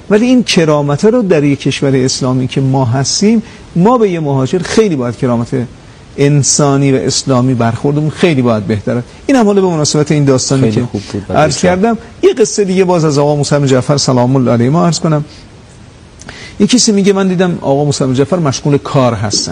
ولی این کرامت رو در یک کشور اسلامی که ما هستیم، ما به یه مهاجر خیلی باید کرامت انسانی و اسلامی برخوردمون خیلی باید بهتره. این هم حالا به مناسبت این داستانی که عرض کردم، یه قصه دیگه باز از آقا موسی بن جعفر سلام الله علیه ما عرض کنم. یه کسی میگه من دیدم آقا موسی بن جعفر مشغول کار هستن.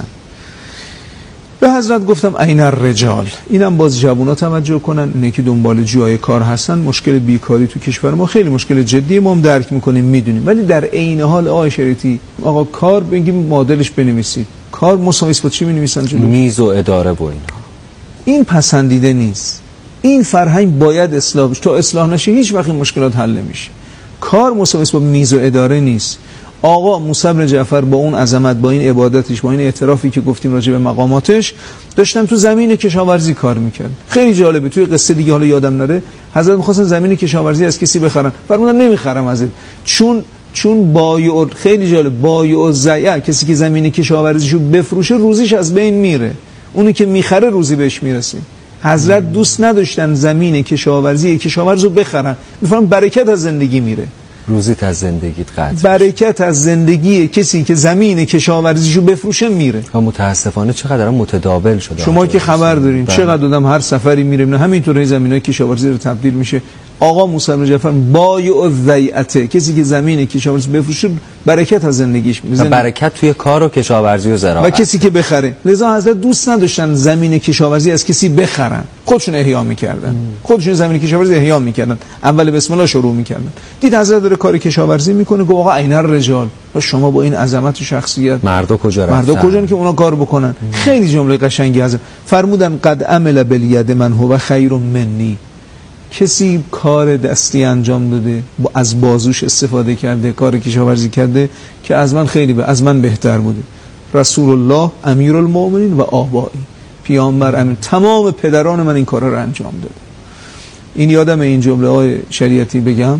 به حضرت گفتم این الرجال، اینم باز جوونا توجه کنن، اینه که دنبال جای کار هستن. مشکل بیکاری تو کشور ما خیلی مشکل جدی، ما هم درک میکنیم میدونیم، ولی در عین حال آقای شریعتی آقا کار بگیم معادلش بنویسید. کار مساوی با چی می‌نویسن جلو؟ میز و اداره و اینا. این پسندیده نیست. این فرهنگ باید اصلاح بشه. تا اصلاح نشه هیچ وقت این مشکلات حل نمیشه. کار مساوی با میز و اداره نیست. آقا موسی بن جعفر با اون عظمت، با این عبادتش، با این اعترافی که گفتیم راجع به مقاماتش، داشتن تو زمین کشاورزی کار میکرد. خیلی جالبه. توی قصه دیگه حالا یادم نره، حضرت می‌خواستن زمین کشاورزی از کسی بخرن، فرمودن نمیخرم ازت، چون بایع، خیلی جالب، بایع و زیع، کسی که زمین کشاورزیشو بفروشه روزیش از بین میره، اونی که میخره روزی بهش میرسه. حضرت دوست نداشتن زمین کشاورزی کشاورزو بخرن، میفهمن برکت از زندگی میره. روزیت از زندگیت قطع، برکت از زندگی کسی که زمین کشاورزیشو بفروشه میره. و متاسفانه چقدر متداول شده. شما که خبر دارین چقدر آدم هر سفری میره نه همینطوره زمینای کشاورزی رو تبدیل میشه. آقا موسی بن جعفر بایع الذیعه، کسی که زمین کشاورزی بفروشه برکت از زندگیش میره. برکت توی کار و کشاورزی و زراعت. و کسی که بخره. لذا حضرت دوست نداشتن زمین کشاورزی از کسی بخرن، خودشون احیا میکردن. خودشون زمین کشاورزی احیا میکردن. اول بسم الله شروع میکردن. دید حضرت داره کار کشاورزی میکنه، گفت آقا این الرجال، شما با این عظمت و شخصیت مردا کجا رفتن؟ مردا کجان که اونا کار بکنن؟ خیلی جمله قشنگی از فرمودن قد عمل بالید من هو خیر منی. کسی کار دستی انجام داده، از بازوش استفاده کرده، کار کشاورزی کرده که از من بهتر بوده. رسول الله امیرالمؤمنین و آبایی، پیامبر امیر، تمام پدران من این کارا رو انجام داده. این یادم این جمله های شریعتی بگم.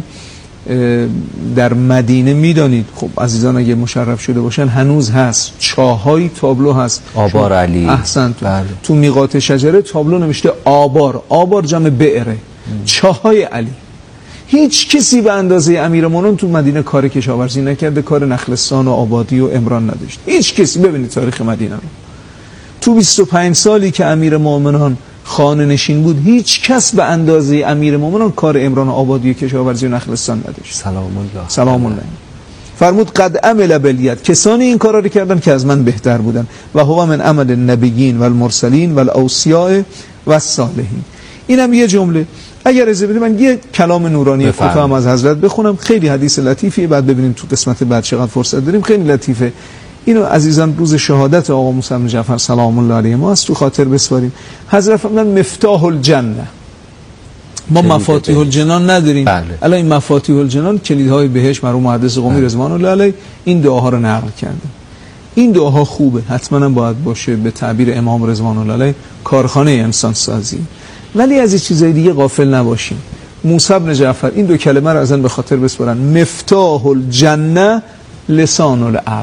در مدینه میدانید خب عزیزان اگه مشرف شده باشن هنوز هست، چاهای تابلو هست، آبار علی. احسنت. تو میقات شجره تابلو نوشته آبار جمع بئره، چاهای علی. هیچ کسی به اندازه امیرالمومنین تو مدینه کار کشاورزی نکرده، کار نخلستان و آبادی و عمران نداشت. هیچ کسی. ببینید تاریخ مدینه رو، تو 25 سالی که امیرالمومنین خانه نشین بود، هیچ کس به اندازه امیرالمومنین کار عمران و آبادی و کشاورزی و نخلستان نداشت. سلام الله. فرمود قد عمل بالید، کسانی این کارا رو کردن که از من بهتر بودن. و هو من عمل النبیین و المرسلین و الاوصیاء و الصالحین. اینم یه جمله. اگر اجازه بدید من یه کلام نورانی کوتاه از حضرت بخونم. خیلی حدیث لطیفیه، بعد ببینیم تو قسمت بعد چقدر فرصت داریم. خیلی لطیفه. اینو عزیزان روز شهادت آقا موسی بن جعفر سلام الله علیه ما است تو خاطر بسپاریم. حضرت فرمودن مفتاح الجنه. ما مفاتیح الجنان نداریم. الان این مفاتیح الجنان کلیدهای بهشت، مرحوم محدث قمی رضوان الله علیه این دعاها رو نقل کرده. این دعاها خوبه، حتما هم باید باشه. به تعبیر امام رضوان الله علیه کارخانه انسان سازی. ولی از این چیزای دیگه غافل نباشیم. موسی بن جعفر این دو کلمه رو ازن به خاطر بسپارن. مفتاح الجنه لسان العبد.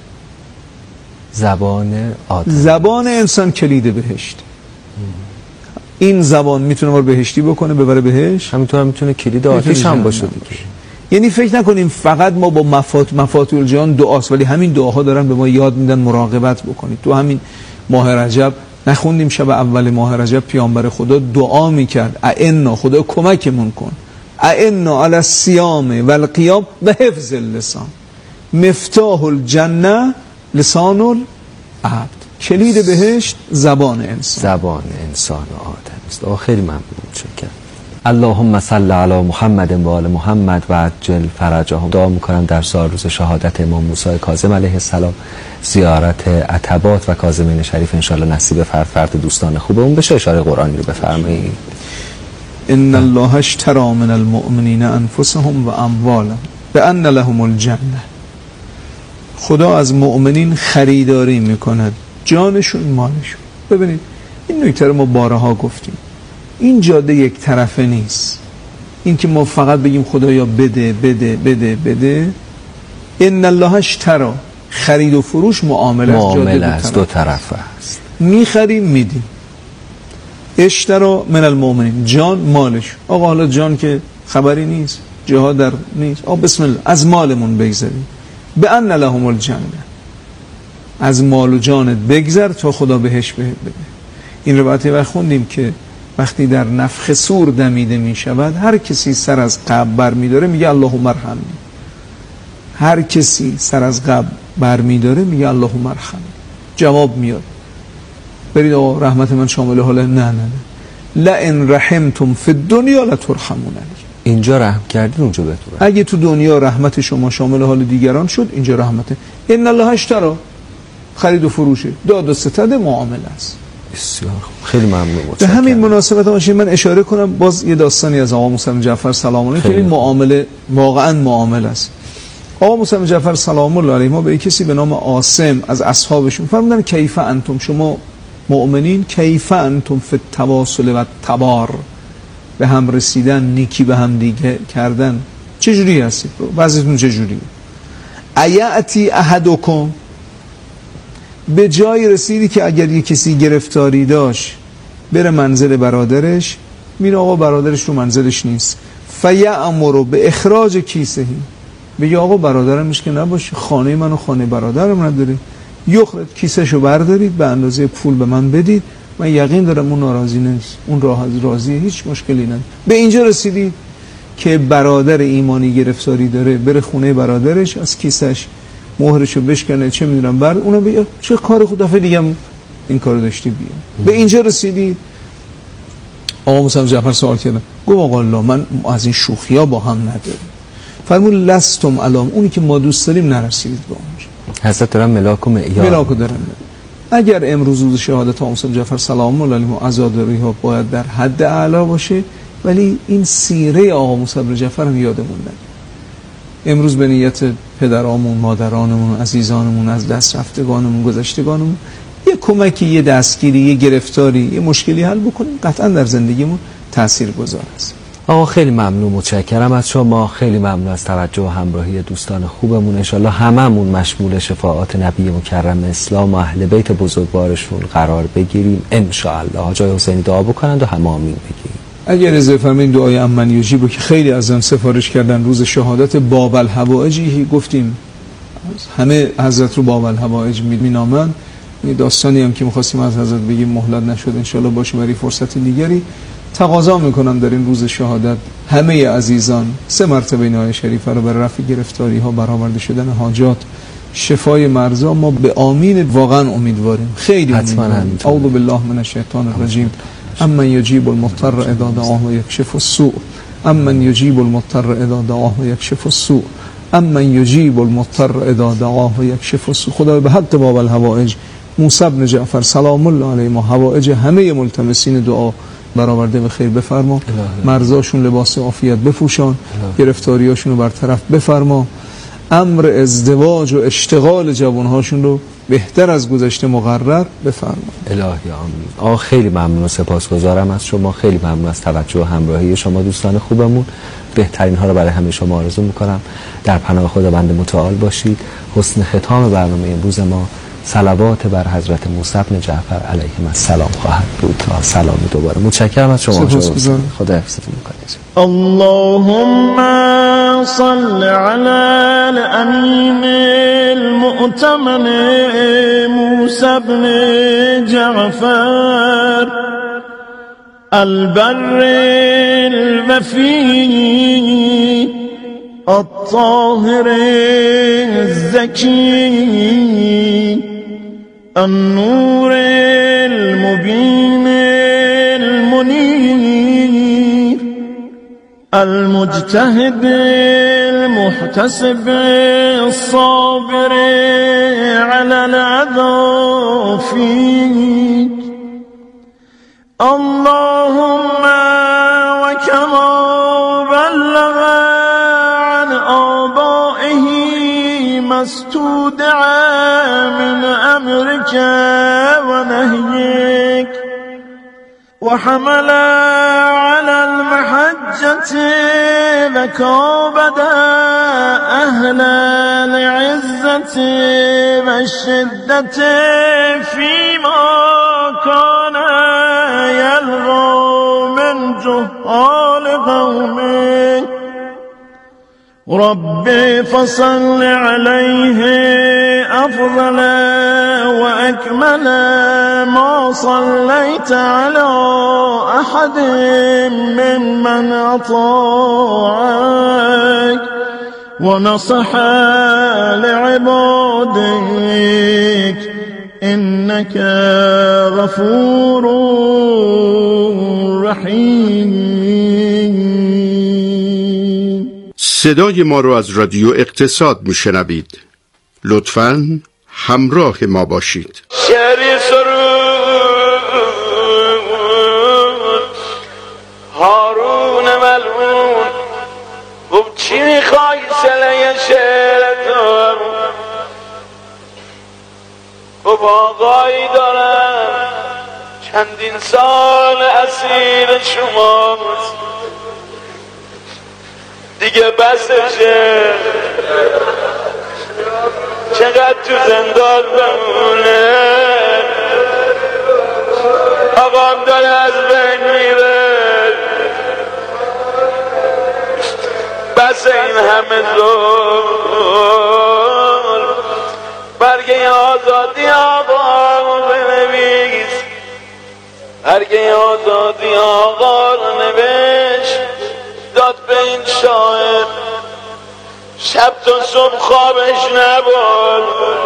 زبان انسان کلید بهشت. این زبان میتونه ما رو بهشتی بکنه، ببره بهشت، همینطور میتونه کلید آتش هم باشه دیگه. یعنی فکر نکنیم فقط ما با مفاتیح الجنان دعاست، ولی همین دعاها دارن به ما یاد میدن مراقبت بکنید. تو همین ماه رجب نخوندیم شب اول ماه رجب پیامبر خدا دعا میکرد اعنا، خدا کمکمون کن، اعنا علی الصیام و القیام و حفظ اللسان. مفتاح الجنه لسان العبد. کلید بهشت زبان انسان و آدم است. خیلی ممنون. شکر. اللهم صل علی محمد و آل محمد و عجل فرجهم. دعا میکنم در سال روز شهادت امام موسی کاظم علیه السلام زیارت عتبات و کاظمین شریف انشالله نصیب فرد دوستان خوبمون بشه. اشاره قرآنی رو بفرمایید. ان الله اشتری من المؤمنین انفسهم و اموالهم بان لهم الجنه. خدا از مؤمنین خریداری میکند، جانشون مالشون. ببینید این نکته رو ما بارها گفتیم، این جاده یک طرفه نیست. این که ما فقط بگیم خدایا بده بده بده بده. ان الله اشتری، خرید و فروش معامله است، دو طرفه است. میخریم میدیم. اشتری من المؤمنین، جان مالش. آقا حالا جان که خبری نیست، جهاد در نیست، بسم الله از مالمون بگذریم، به ان لهم الجنه، از مال و جانت بگذر تا خدا بهش بده. این روایت وقت خوندیم که وقتی در نفخ صور دمیده می شود، هر کسی سر از قبر بر می داره میگه اللهم ارحمنی. هر کسی سر از قبر بر می داره میگه اللهم ارحمنی. جواب میاد برید آقا رحمت من شامل حاله، نه لئن رحمتم فی الدنیا لترحمون. اینجا رحم کردین اونجا بهتون. اگه تو دنیا رحمت شما شامل حال دیگران شد، اینجا رحمته. ان الله اشتری، خرید و فروشه، داد و ستد معامله است. بسیار خیلی ممنون. به همین مناسبت باشید من اشاره کنم باز یه داستانی از آقا موسی بن جعفر سلام الله علیه که این معامله واقعا معامله است. آقا موسی بن جعفر سلام الله علیه ما به کسی به نام عاصم از اصحابشون فرمودن کیف انتم، شما مؤمنین، کیف انتم فی التواصل و التبار، به هم رسیدن، نیکی به هم دیگه کردن چجوری هستید؟ وضعیتون چجوریه؟ ایاتی احدکم، به جایی رسیدی که اگر یک کسی گرفتاری داشت بره منزل برادرش، میره آقا برادرش رو منزلش نیست، فیأمر به اخراج کیسهی، بگه آقا برادرم میشه که نباشه، خانه من و خانه برادرم نداره، یخرج کیسهشو بردارید به اندازه پول به من بدید، من یقین دارم اون ناراضی نیست، اون راضیه، هیچ مشکلی نداره. به اینجا رسیدید که برادر ایمانی گرفتاری داره، بره خونه برادرش از کیسش مهرشو بشکنه، چه میدونم بعد اونم بگه چه کار خود، دفعه دیگه این کارو داشتی بیا. به اینجا رسیدید. آقا موسی جعفر سوال کردن، گفت آقا الله من از این شوخی‌ها با هم نداریم. فرمود لستم علام، اونی که ما دوست داریم نرسیدید به اونجا. حضرت دارم ملاکو معیار، ملاکو دارم. اگر امروز روز شهادت آقا موسی جعفر سلام الله علیه عزاداری ها باید در حد اعلی باشه، ولی این سیره آقا موسی جعفر هم یادمون نره. امروز به نیت پدرامون، مادرانمون، عزیزانمون، از دست رفتگانمون، گذشتگانمون یه کمکی، یه دستگیری، یه گرفتاری، یه مشکلی حل بکنیم، قطعا در زندگیمون تاثیرگذار است. آقا خیلی ممنون، متشکرم از شما، خیلی ممنون از توجه و همراهی دوستان خوبمون. انشالله هممون مشمول شفاعات نبی مکرم اسلام و اهل بیت بزرگوارشون قرار بگیریم انشالله. حاجی حسینی دعا بکنند و همه آمین بگیم. اگر اجازه فرمایید دعای امن یجیبو که خیلی ازم سفارش کردن روز شهادت باب الحوائجی گفتیم، همه حضرت رو باب الحوائج مینامن. این داستانی هم که می‌خواستیم از حضرت بگیم مهلت نشد، انشالله باشه برای فرصت دیگری. تقاضا میکنم در این روز شهادت همه عزیزان 3 مرتبه این آیه شریفه رو برای رفع گرفتاری ها، برآورده شدن حاجات، شفای مرضا ما به آمین واقعا امیدواریم، خیلی امیدواریم. اعوذ بالله من الشیطان الرجیم. امن یجیب المضطر اذا دعاه و یکشف السوء، امن یجیب المضطر اذا دعاه و یکشف السوء، امن یجیب المضطر اذا دعاه و یکشف السوء. خدا به حق باب الحوائج موسی بن جعفر سلام الله علیه ما حوائج همه ملتمسین دعا برآورده به خیر بفرما، مرزاشون لباس عافیت بپوشان، گرفتاریاشون رو برطرف بفرما، امر ازدواج و اشتغال جوانهاشون رو بهتر از گذشته مقرر بفرما. الهی آمین. آقا خیلی ممنون و سپاسگزارم از شما، خیلی ممنون از توجه و همراهی شما دوستان خوبمون. بهترین ها رو برای همه شما آرزو میکنم. در پناه خداوند متعال باشید. حسن ختام برنامه امروز ما صلوات بر حضرت موسی بن جعفر علیهم السلام خواهد بود تا سلام دوباره. متشکرم از شما. خدا حفظتون کنه. اللهم صل على الامین المؤتمن موسی بن جعفر البر الوفی الطاهر الزکی النور المبین المنیر المجتهد المحتسب الصابر على الأذى فيك اللهم وكما بلغ عن آبائه ما استودع من أمرك ونهيك وحمل على المحجة وكابد أهل العزة والشدة فيما كان يلغى من جهال قومه ربي فصل عليه أفضل وأكمل ما صليت على أحد ممن أطاعك ونصح لعبادك إنك غفور رحیم. صدای ما رو از رادیو اقتصاد میشنوید. لطفاً همراه ما باشید. شعری سرود هارون ملعون گفت چی میخوای سله شعر تو؟ گفت آقایی دارم چندین سال اسیر شماست، دیگه بسشه، چقدر تو زندان بمونه، آقام داره از بین میره، بس این همه ظلم، برگه آزادی آقا بنویس، برگه آزادی آقا رو نوشت داد به این شاعر، شب تا صبح خوابش نبود،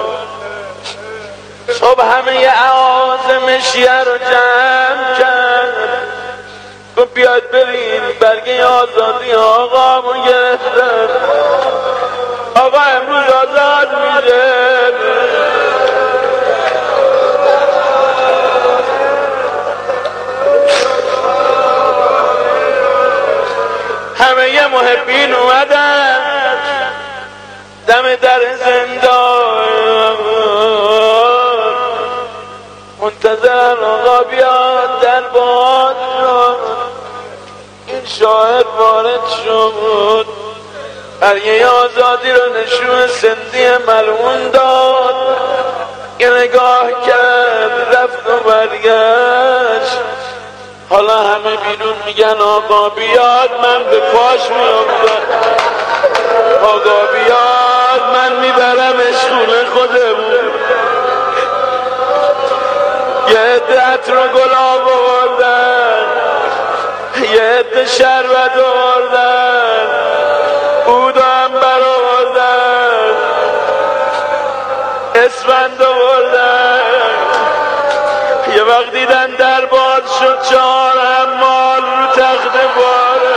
صبح همه اعاظمشیه رو جمع کرد، گفت بیاد بریم برگه آزادی آقامو گرفتن، آقا امروز آزاد میشه. همه محبین اومدن دم در زندان، منتظر آقا بیاد در باد. این شاعر وارد شد، برگه آزادی رو نشون سندی ملعون داد، یه نگاه کرد رفت و برگشت. حالا همه بیرون میگن آقا بیاد، من به پاش میافتم، آقا بیاد من میبرمش خونه خودمون. یه عده عطر و گلاب آوردن، یه عده شربت آوردن، عود و عنبر آوردن، اسفند آوردن. یه وقت دیدن در باد شد 4 حمال رو تخت باره.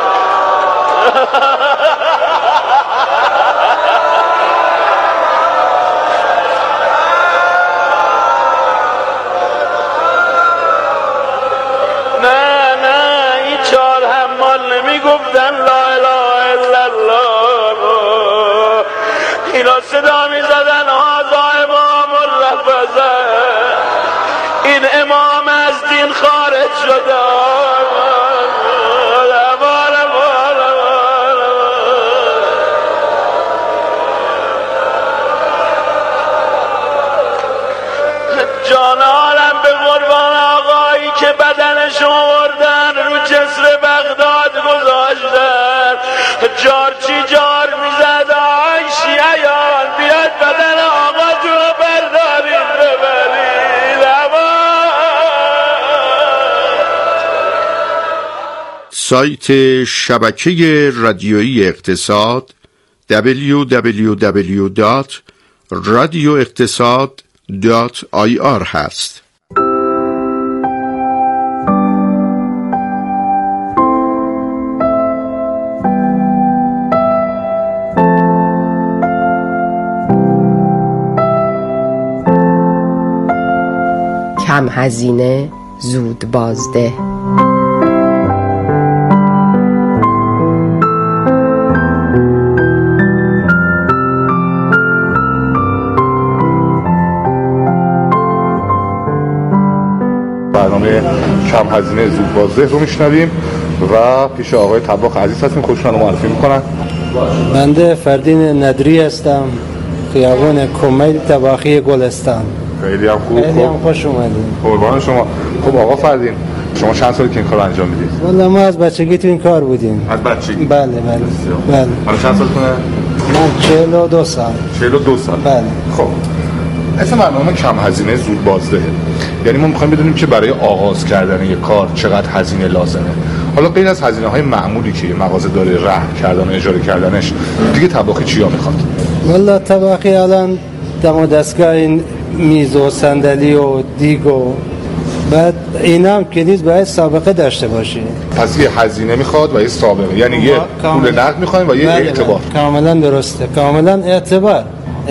نه این 4 حمال نمیگفتن لا اله الا الله، اینا صدا میزدن هذا امام الرفضه، این امام از دین خارج شده. جان عالم به قربان آقایی که بدنش آوردن رو جسر بغداد گذاشتن، جار چی جار میزد آی شیعیان بیاد بدن آقا تو بردارید ببرید. سایت شبکه رادیویی اقتصاد www.radioeqtasad.ir هست. کم هزینه زود بازده. برنامه کم هزینه زود بازده رو میشنویم و پیش آقای طباخ عزیز هستیم، خودشون رو معرفی میکنن. بنده فردین ندری هستم، خیابان کمیل طباخی گلستان. خیلی هم خوب، خیلی هم خوش اومدین. قربان شما. خب آقا فردین، شما چند سالی که این کار رو انجام میدید؟ والا ما از بچگی تو این کار بودیم. از بچگی؟ بله بله. بله. حالا چند سالتونه؟ من 42 سال. 42 سال. بله. خب اسم برنامه کم هزینه زود بازدهه. یعنی ما میخوایم بدونیم که برای آغاز کردن یک کار چقدر هزینه لازمه. حالا غیر از هزینه‌های معمولی که مغازه داره، رهن کردن و اجاره کردنش، دیگه طباخی چیا میخواد؟ والا طباخی الان دم دستگاه این میز و صندلی و دیگ و بعد اینا هم که نیست باید سابقه داشته باشی. پس یه هزینه میخواد و یه سابقه، یعنی یه پول نقد میخوایم و یه اعتبار. کاملا درسته، کاملا اعتبار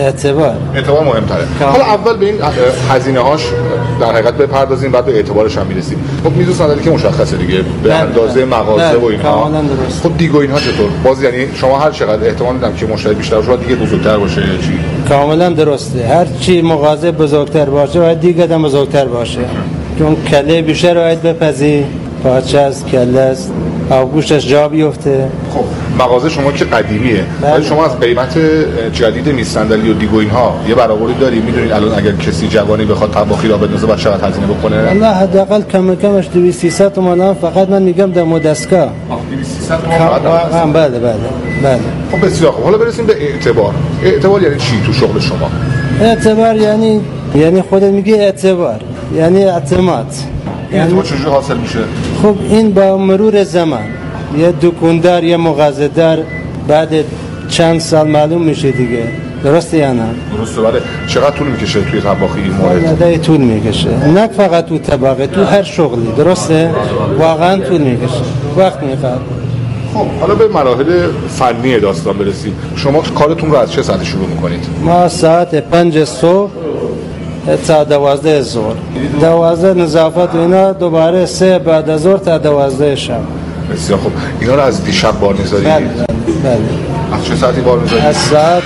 مهمتره. حالا اول به این هزینه هاش در حقیقت بپردازیم، بعد به اعتبارش هم میرسیم. خب میز و صندلی که مشخصه دیگه به اندازه مغازه و اینها. خب دیگ و اینها چطور؟ باز یعنی شما هر چقدر احتمال میدم که مشتری بیشتر باشه دیگه بزرگتر باشه یا چی؟ کاملا درسته، هر چی مغازه بزرگتر باشه باید دیگه هم بزرگتر باشه، چون کله بیشتر باید بپزی، پاچه است، کله است، گوشتش جا بیفته. خب مغازه شما که قدیمیه، ولی شما از قیمت جدید میز صندلی و دیگ و اینها یه برآوردی دارید؟ میدونید الان اگر کسی جوانی بخواد طباخی را بندازه باید چقدر هزینه بکنه؟ والله حداقل کمش 200-300 تومان. فقط من میگم دم دستگاه 200-300 تومان. بله. خب بسیار خوب. حالا برسیم به اعتبار. اعتبار یعنی چی تو شغل شما؟ اعتبار یعنی خودت میگی اعتبار یعنی اعتماد. اعتبار چجوری حاصل میشه؟ خب این با مرور زمان یه دکاندار یه مغازه‌دار بعد چند سال معلوم میشه دیگه، درسته یا نه؟ درسته. ولی چقدر طول میکشه توی طباخی این مورد؟ نه طول میکشه، نه فقط تو طباخی، تو هر شغلی، درسته؟ واقعا طول میکشه، وقت میخواد. خب حالا به مراحل فنی داستان برسیم. شما کارتون رو از چه ساعتی شروع میکنید؟ ما ساعت 5 صبح تا 12 ظهر، 12 نظافت و اینا، دوباره 3 بعد از ظهر تا 12 شب. بسیار خوب. اینا رو از دیشب بار میذارید؟ بله. از چه ساعتی بار میذارید؟ از ساعت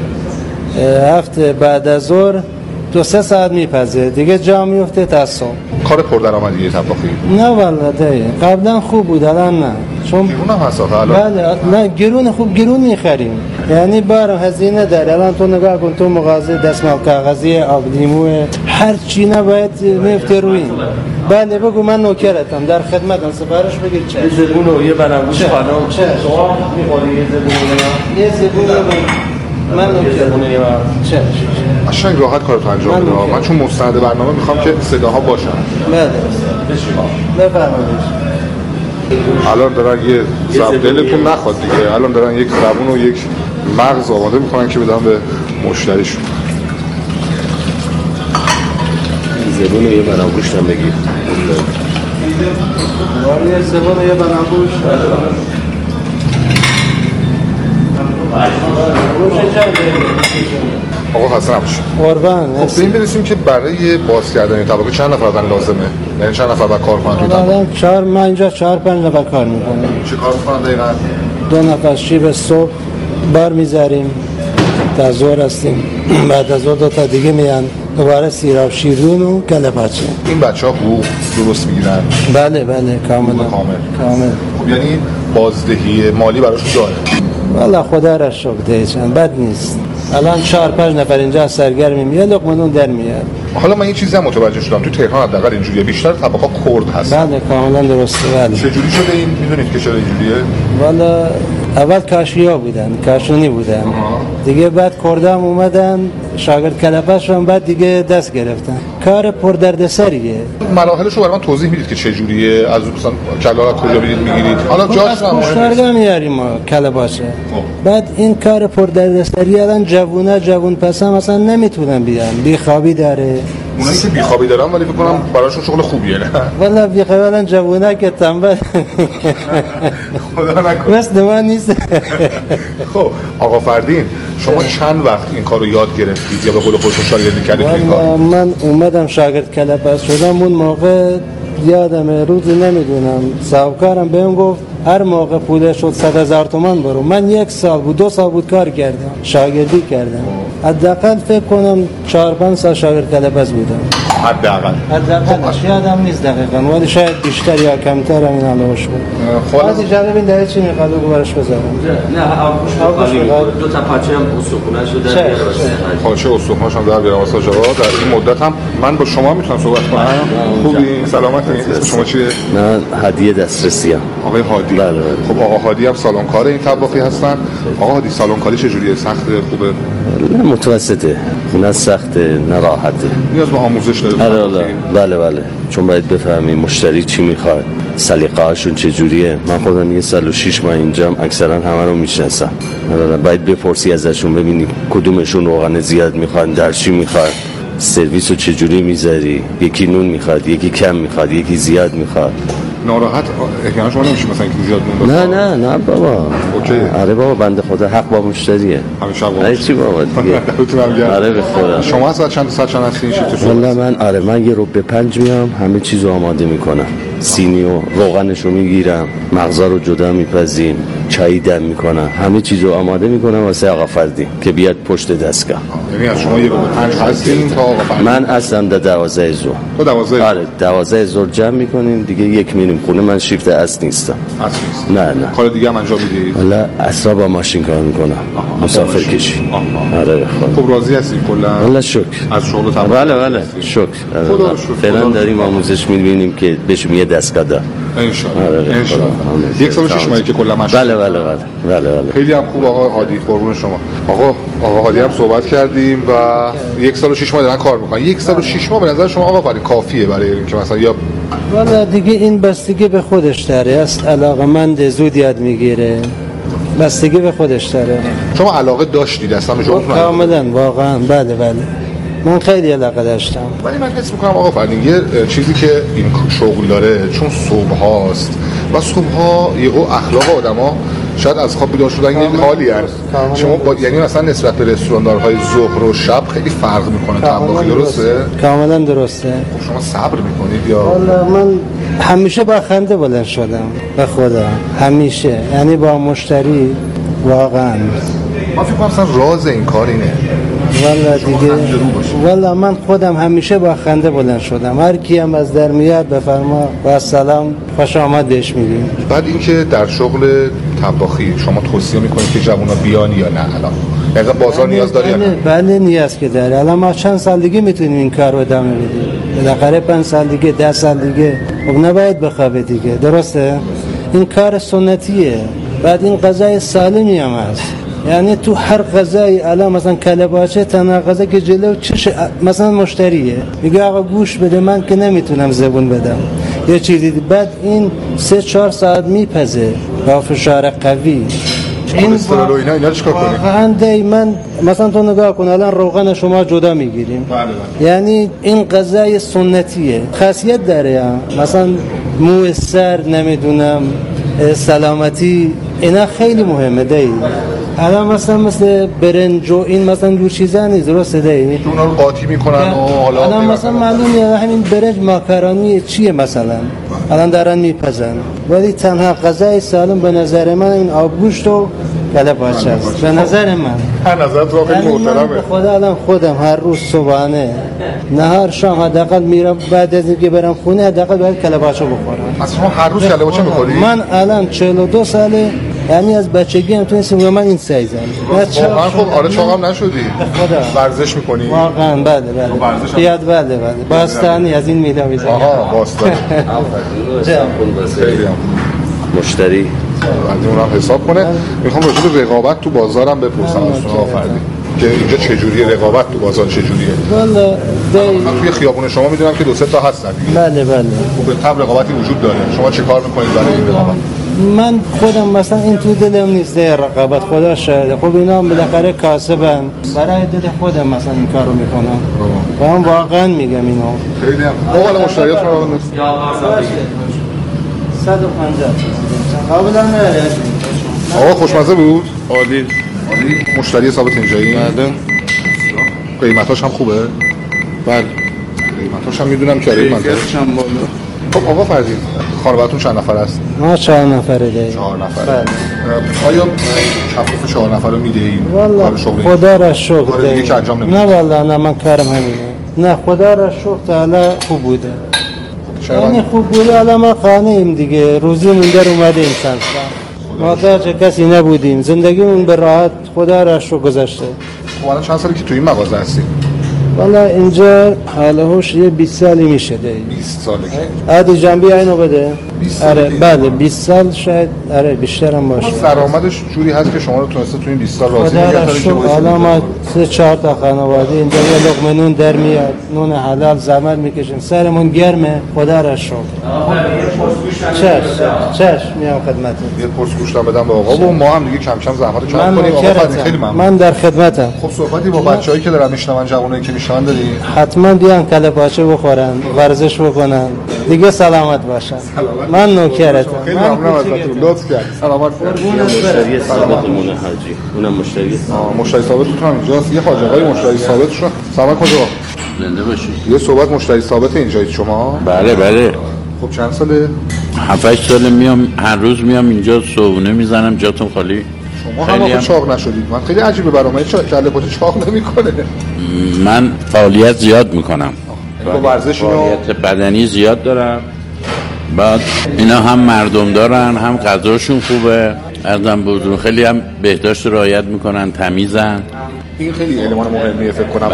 7 بعد از ظهر 2-3 ساعت میپزه دیگه، جا میفته تا صبح. کار پردرآمدیه طباخی؟ نه والله قبلا خوب بود، الان نه. چون گرون هم هست الان؟ بله نه گرون، خوب گرون میخریم، یعنی بارم هزینه داره. الان تو نگاه کن، تو مغازه دستمال کاغذی، آب لیمو، هر چی نباید میفته روی. بله بگو من نوکرتم، در خدمتم، سفارش بگیر. چه زبون و یه بنمگوش خانم شما میخوری یه زبون من نوکرتم. چه قشنگ راحت کارتو انجام بده. من چون مستند برنامه میخوام که صداها باشن. بله بفرمایید. الان دارن یه دلتون نخواد دیگه، الان دارن یک زبون و یک مغز آماده میکنن که بدن به مشتریشون. زبون و یه بنمگوش هم بگیر. یه زبون و یه بنمگوش. آقا حسن نباشه. قربان. خب این برسیم که برای باز کردن طبقه چند نفر آدم لازمه؟ یعنی چند نفر باید کار کنن توی طبقه؟ من اینجا 4-5 نفر کار میکنم. چه کار میکنن دقیقا؟ 2 نفر شیب صبح بار میذاریم تا ظهر هستیم، بعد از ظهر 2 تا دیگه میان، دوباره سیراب شیرون و کله پاچه. این بچه ها حقوق درست میگیرن؟ بله کامل. خب یعنی بازدهی مالی براشون داره؟ والا خدا را شکر دیشان بد نیست. الان 4-5 نفر اینجا سرگرمیم، یه لقمه نون در میاد. حالا من یه چیزی هم متوجه شدم، تو تهران حداقل اینجوریه، بیشتر طبقه کرد هستن. بله کاملا درسته. بله. چجوری شده این؟ میدونید که چرا اینجوریه؟ والا اول کاشیا بودن، کاشونی بودن، دیگه بعد کردام اومدن، شاگرد کلپش هم بعد دیگه دست گرفتن. کار پردردسریه. مراحلش رو برای من توضیح میدید که چجوریه؟ از مثلا کلا کجا میدید میگیرید؟ حالا جاش هم مشترگا میاریم ما کلباشه. بعد این کار پردردسری الان جوون پسا مثلا نمیتونن بیان، بیخوابی داره. اونایی که بیخوابی دارن ولی فکر کنم براشون شغل خوبیه. نه والا بیخوابی الان جوونا که تنبل خدا نکنه مثل من نیست. خب آقا فردین، شما چند وقت این کارو یاد گرفتید یا به قول خودتون شاگردی کردید این کار؟ من اومدم شاگرد کلپس شدم، اون موقع یادم روزی نمیدونم، صاحبکارم بهم گفت هر موقع پوله شد 100,000 تومان برو. من 1 سال بود 2 سال بود کار کردم، شاگردی کردم، حداقل فکر کنم 4-5 سال شاگرد کلپس بودم. حداقلش یادم نیست دقیقاً، ولی شاید بیشتر یا کمتر همین علاوهش بود. خلاص جالب این دقیقه چی میخواد بگو براش بذارم. نه دو تا پاچه هم استخونه‌اش رو در بیاره. پاچه استخونه‌اش هم در بیاره واسه جواد. در این مدت هم من با شما میتونم صحبت کنم. خوبی؟ سلامتی؟ شما چیه؟ من هادی دسترسی‌ام. آقای هادی. بله. خب آقا هادی هم سالن‌کار این طباخی هستن. آقا هادی سالن‌کاری چجوریه؟ سخته، خوبه؟ نه متوسطه، نه سخته نه راحته. نیاز به آموزش داره. بله چون باید بفهمی مشتری چی میخواد، سلیقه‌هاشون چجوریه. من خودم یه سال و 6 ماه اینجام، اکثرا همه رو میشناسم. باید بپرسی ازشون ببینی کدومشون روغن زیاد میخوان، در چی میخواد، سرویس رو چجوری میذاری، یکی نون میخواد، یکی کم میخواد، یکی زیاد میخواد. ناراحت احیانا شما نمیشه مثلا که زیاد نون نه بابا. اوکی. آره بابا، بنده خدا حق با مشتریه. همیشه با مشتری. چی بابا دیگه. آره به خدا. شما از چند هستین چطور؟ والله من یه رو به 5 میام، همه چیزو آماده میکنم. سینی و روغنشو میگیرم، مغزا رو جدا میپزیم، چای دم میکنم، همه چیزو آماده میکنم واسه آقا فردی که بیاد پشت دستگاه. یعنی از شما 1 به 5 هستین تا آقا فردی؟ من اصلا در 12 ظهر. تو 12؟ آره 12 ظهر جمع میکنیم دیگه، 1 میریم خونه. من شیفت اصل نیستم. نه کار دیگه هم انجام میدید؟ والا اصلا با ماشین کار میکنم، مسافر کشی. آره خب راضی هستی کلا؟ والا شکر از شغل تمام. بله شکر. فعلا داریم آموزش میبینیم که بهشون یه دستگاه دار ان شاء الله. 1 سال و 6 ماهی که کلا مشغول. بله. خیلی هم خوب آقا هادی، قربون شما. آقا هادی هم صحبت کردیم و 1 سال و 6 ماه دارن کار میکنن. 1 سال و 6 ماه به نظر شما آقا فرید کافیه برای اینکه مثلا یا والا دیگه این بستگی به خودش داره، است علاقه‌مند زود یاد میگیره، بستگی به خودش داره. شما علاقه داشتید اصلا به جواب؟ کاملا واقعا بله من خیلی علاقه داشتم. ولی من حس میکنم آقا فرید یه چیزی که این شغل داره، چون صبح هاست و صبح ها یهو اخلاق آدما شاید از خواب بیدار شدن یه حالی هست. شما یعنی مثلا نسبت به رستوراندارهای ظهر و شب خیلی فرق میکنه طباخی، درسته؟ کاملا درسته. خب شما صبر میکنید یا؟ والا من همیشه با خنده بلند شدم به خدا، همیشه، یعنی با مشتری واقعا. من فکر کنم مثلا راز این کار اینه. والا من خودم همیشه با خنده بلند شدم، هر کی هم از در میاد بفرما با سلام خوش آمد بهش میگیم. بعد اینکه در شغل طباخی شما توصیه میکنید که جوونا بیان یا نه؟ الان یعنی بازار نیاز داره یا نه؟ بله نیاز که داره. الان ما چند سال دیگه میتونیم این کارو ادامه بدیم، بالاخره 5 سال دیگه 10 سال دیگه خب نباید بخوابه دیگه، درسته؟ این کار سنتیه. بعد این غذای سالمی هم هست، یعنی تو هر غذای الان مثلا کله‌پاچه تنها غذا که جلو چش مثلا مشتریه میگه آقا گوش بده، من که نمیتونم زبون بدم یه چیزی. بعد این 3-4 ساعت میپزه با فشار قوی. این اینا چیکار کنیم؟ واقعا دائما مثلا تو نگاه کن الان روغن شما جدا میگیریم، یعنی این غذای سنتیه، خاصیت داره. مثلا مو سر نمیدونم سلامتی اینا خیلی مهمه دی. الان مثل برنج و این مثلا جور چیزا نیست، درسته دی؟ اونا رو قاطی میکنن و حالا الان مثلا معلومه همین برنج ماکارونی چیه مثلا الان دارن میپزن، ولی تنها غذای سالم به نظر من این آبگوشت و کله‌پاچه است. به نظر من هر نظر تو خیلی محترمه. خدا الان خودم هر روز صبحانه نهار شام حداقل میرم، بعد از اینکه برم خونه حداقل باید کله‌پاچه بخورم. اصلا شما هر روز کله‌پاچه می‌خوری؟ من الان 42 ساله، یعنی از بچگی هم تونستم من این سایزم. واقعا خب آره چاقم نشدی؟ خدا ورزش می‌کنی؟ واقعا بله. بیاد بله. باستانی از این میدم میزنم. آها باستانی. مشتری بعد اونم حساب کنه. میخوام راجع به رقابت تو بازارم بپرسم از شما فردی که اینجا چجوریه رقابت تو بازار چجوریه؟ والا من توی خیابون شما میدونم که 2-3 تا هستن دیگه. بله. خب به طب رقابتی وجود داره. شما چه کار میکنید برای این رقابت؟ من خودم مثلا این تو دلم نیست رقابت، خدا شاهده. خب اینا هم بالاخره کاسبن، برای دل خودم مثلا این کارو میکنم و من واقعا میگم اینو. خیلی هم اول مشتریاتون رو نیست 150 قابل نه. آقا خوشمزه بود؟ عالی. مشتری ثابت اینجایی؟ بله. قیمتاش هم خوبه؟ بله. قیمتاش هم میدونم که آره منطقه. خب آقا فرزین خانواده‌تون چند نفر است؟ ما 4 نفره دیگه. 4 نفر. بله. آیا کفاف 4 نفر رو میدهید؟ والله خدا را شکر دیگه که انجام نمیدید؟ نه والله نه، من کارم همینه. نه خدا را شکر تعالی خوب بوده. یعنی خوب بوده. الان ما خانه ایم دیگه، روزیمون در اومده این چند سال، محتاج کسی نبودیم، زندگیمون به راحت خدا را شکر گذشته. خب الان چند سالی که توی این مغازه هستی؟ والا اینجا حالهوش یه 20 سالی میشه ده. 20 ساله که عادی جنبی اینو بده. آره بله 20 سال شاید، آره بیشتر هم باشه. درآمدش جوری هست که شما رو تونسته تو این 20 سال راضی نگه داره که حالا ما 3-4 تا خانواده اینجا یه لقمه نون در میاد، نون حلال زحمت میکشیم، سرمون گرمه، خدا را شکر. چش میام خدمتت. یه پرس گوشت بدم به آقا و ما هم دیگه کم کم زحمت کم کنیم. آقا خیلی من در خدمتم. خب صحبتی با بچه‌هایی که دارن میشنون، جوانایی که میشنون داری؟ حتما بیان کله پاچه بخورن، ورزش بکنن، دیگه سلامت باشن. من نوکرتم. خیلی ممنونم ازتون، لطف کردید. سلامت باشید. مشتری ثابتمون حاجی، اونم مشتری ثابتتون هم اینجاست. یه خواجه آقای مشتری ثابتشون. سلام کجا؟ زنده باشید. یه صحبت مشتری ثابت اینجایید شما؟ بله. خب چند ساله؟ 7-8 ساله میام، هر روز میام اینجا صبحونه میزنم، جاتون خالی. شما هم چاق نشدید. من خیلی عجیبه برام، کله پاچه چاق نمیکنه. من فعالیت زیاد میکنم. با ورزش فعالیت بدنی زیاد دارم. بعد اینا هم مردم دارن، هم غذاشون خوبه، ازم بزرگ خیلی هم بهداشت رعایت میکنن، تمیزن. این خیلی المان مهمیه فکر کنم.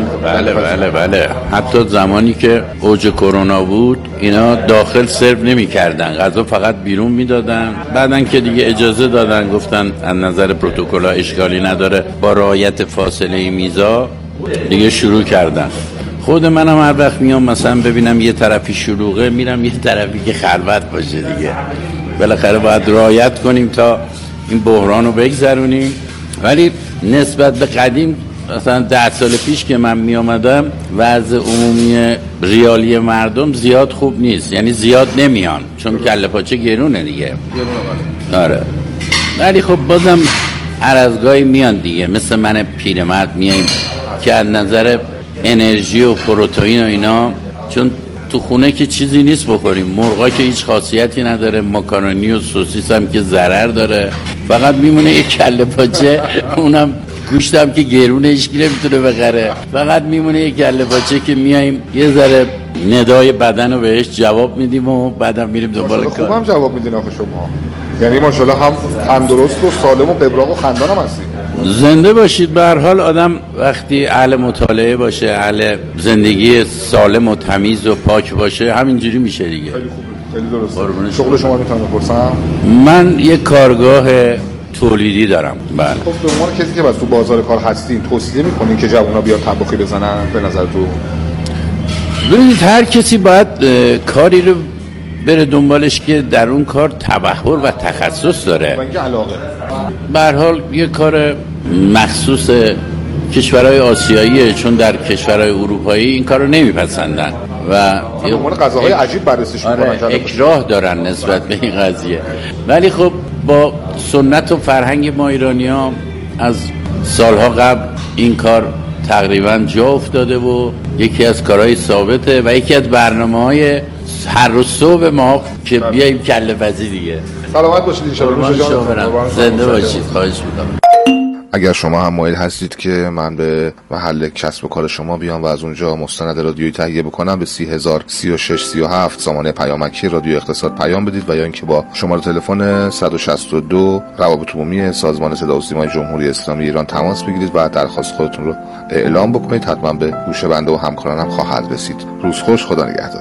بله. حتی زمانی که اوج کرونا بود اینا داخل سرو نمی‌کردن، غذا فقط بیرون میدادن. بعدن که دیگه اجازه دادن، گفتن از نظر پروتکل‌ها اشکالی نداره، با رعایت فاصله میزا دیگه شروع کردن. خود منم هر وقت میام مثلا ببینم یه طرفی شلوغه، میرم یه طرفی که خلوت باشه دیگه. بالاخره باید رعایت کنیم تا این بحرانو بگذرونیم. ولی نسبت به قدیم، مثلا 10 سال پیش که من می آمدم، وضع عمومی ریالی مردم زیاد خوب نیست، یعنی زیاد نمیان، چون کله پاچه گرونه دیگه. آره. ولی خب بازم هر از گاهی میان دیگه، مثل من پیرمرد میایم که از نظر انرژی و پروتئین و اینا، چون تو خونه که چیزی نیست بخوریم، مرغا که هیچ خاصیتی نداره، ماکارونی و سوسیس هم که ضرر داره، فقط میمونه یک کله پاچه، اونم گوشتم که گرونه، هیچکی نمیتونه بخره، فقط میمونه یک کله پاچه که میایم یه ذره ندای بدن رو بهش جواب میدیم و بعدم میریم دنبال کار. خوبم جواب میدین آخه شما، یعنی ماشاءالله هم تندرست و سالم و قبراق و خندان هم هستید. زنده باشید. به هر حال آدم وقتی اهل مطالعه باشه، اهل زندگی سالم و تمیز و پاک باشه، همینجوری میشه دیگه. خیلی خوبه، خیلی درسته. شغل شما میتونم بپرسم؟ من یک کارگاه تولیدی دارم. بله. خب به عنوان کسی که تو بازار کار هستین، توصیه میکنین که جوونا بیان طباخی بزنن به نظر تو؟ ببینید هر کسی باید کاری رو بره دنبالش که در اون کار تبحر و تخصص داره. و علاقه. به هر حال یه کار مخصوص کشورهای آسیاییه، چون در کشورهای اروپایی این کارو نمیپسندن و به عنوان غذاهای عجیب بررسیش میکنن. اکراه دارن نسبت به این قضیه. ولی خب با سنت و فرهنگ ما ایرانی‌ها از سالها قبل این کار تقریبا جا افتاده و یکی از کارهای ثابته و یکی از برنامه‌های هر روز صبح ما که بیاییم کله پزی دیگه. سلامت باشید انشاءالله. زنده باشید. خواهش می‌کنم. اگر شما هم مایل هستید که من به محل کسب و کار شما بیام و از اونجا مستند رادیویی تهیه بکنم، به 3003637 سامانه پیامکی رادیو اقتصاد پیام بدید و یا اینکه با شماره تلفن 162 روابط عمومی سازمان صدا و سیمای جمهوری اسلامی ایران تماس بگیرید و درخواست خودتون رو اعلام بکنید. حتما به گوش بنده و همکارانم خواهد رسید. روز خوش، خدا نگهدار.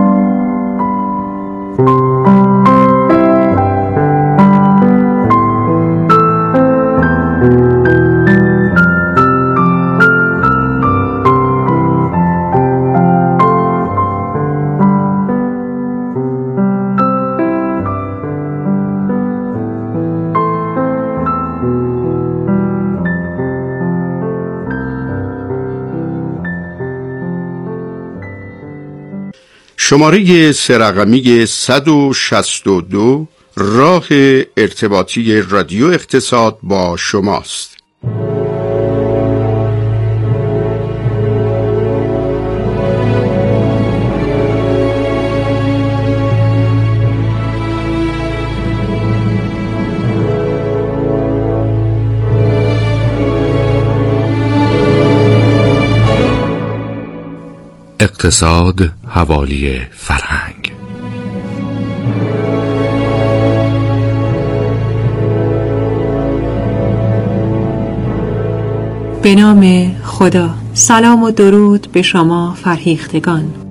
شماره 3 رقمی 162 راه ارتباطی رادیو اقتصاد با شماست. اقتصاد حوالی فرهنگ. به نام خدا. سلام و درود به شما فرهیختگان.